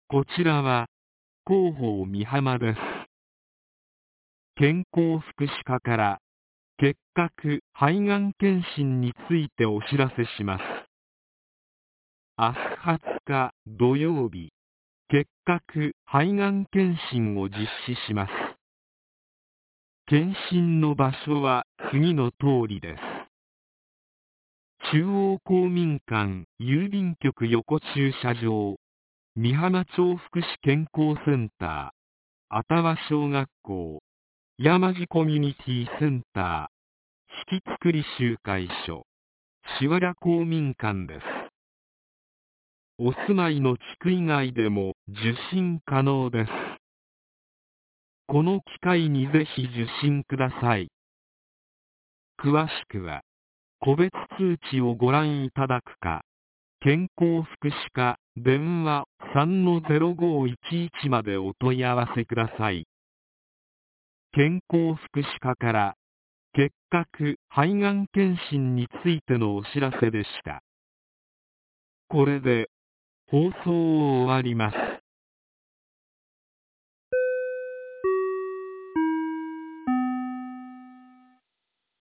こちらは、広報美浜です。健康福祉課から、結核・肺がん検診についてお知らせします。明日20日土曜日、結核・肺がん検診を実施します。検診の場所は次の通りです。中央公民館郵便局横駐車場、美浜町福祉健康センター、愛宕小学校、山地コミュニティセンター、引き作り集会所、しわら公民館です。お住まいの地区以外でも受診可能です。この機会にぜひ受診ください。詳しくは、個別通知をご覧いただくか、健康福祉課電話 3-0511 までお問い合わせください。健康福祉課から、結核・肺がん検診についてのお知らせでした。これで、放送を終わります。